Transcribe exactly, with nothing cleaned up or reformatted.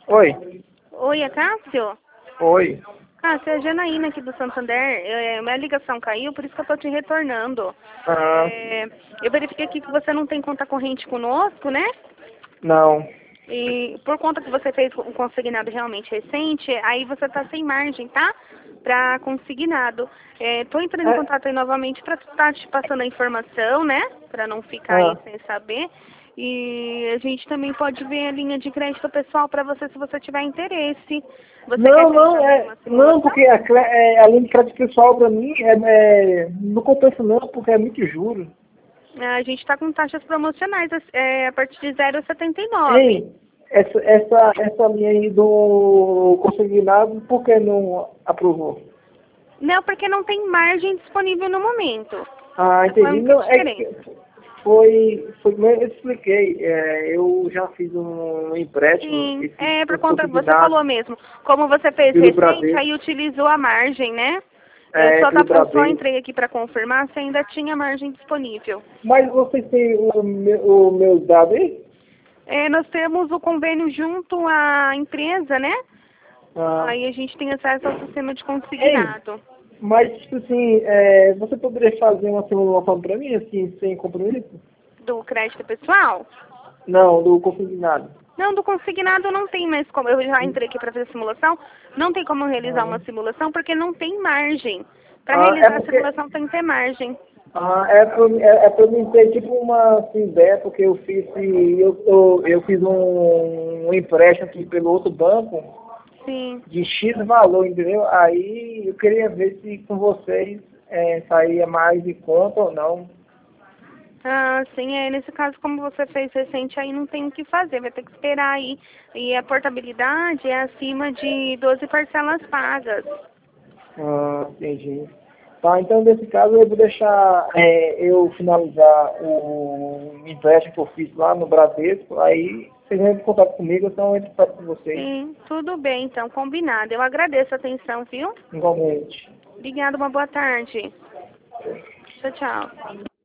Oi. Oi, é Cássio? Oi. Cássio, é a Janaína aqui do Santander. É, minha ligação caiu, por isso que eu tô te retornando. Ah, É, eu verifiquei aqui que você não tem conta corrente conosco, né? não. E por conta que você fez um consignado realmente recente, aí você tá sem margem, tá? Pra consignado. É, tô entrando em É, contato aí novamente pra estar te passando a informação, né? Pra não ficar aí ah. sem saber. E a gente também pode ver a linha de crédito pessoal pra você se você tiver interesse. Você quer Não, que eu te não, avie é, uma não, simulação? porque a, cre- é, a linha de crédito pessoal pra mim é, é, não compensa não, porque é muito juro. A gente tá com taxas promocionais é, a partir de zero vírgula setenta e nove. Ei, essa, essa, essa linha aí do consignado, por que não aprovou? Não, porque não tem margem disponível no momento. Ah, Essa foi a entendi. única Não, é que diferença. foi, foi como eu expliquei, é, eu já fiz um empréstimo, Sim, esse é por conta, você consignado falou mesmo. Como você fez pelo recente, Bradesco, aí utilizou a margem, né? Eu é, só, pelo tava, eu só Bradesco. entrei aqui para confirmar se ainda tinha margem disponível. Mas vocês têm o meu, o meu dado aí? É, nós temos o convênio junto à empresa, né? Ah, Aí a gente tem acesso ao sistema de ei, consignado. mas tipo assim, é, você poderia fazer uma simulação para mim, assim, sem compromisso? Do crédito pessoal? Não, do consignado. Não, do consignado não tem mais como. Eu já entrei aqui para fazer a simulação. Não tem como realizar Ah, uma simulação porque não tem margem. Para ah, é realizar a porque simulação tem que ter margem. ah, é para é, é pra mim ter tipo uma assim, ideia, porque eu fiz eu, eu, eu fiz um, um empréstimo aqui pelo outro banco Sim. de X valor, entendeu? Aí eu queria ver se com vocês é, saía mais de conta ou não. Ah, sim, é, nesse caso, como você fez recente, aí não tem o que fazer, vai ter que esperar aí. E a portabilidade é acima de doze parcelas pagas. Ah, entendi. Tá, então nesse caso eu vou deixar é, eu finalizar o empréstimo que eu fiz lá no Bradesco, aí vocês vão entrar em contato comigo, então eu entro em contato com vocês, Sim, tudo bem, então, combinado. Eu agradeço a atenção, viu? igualmente. Obrigada, uma boa tarde. Tchau, tchau.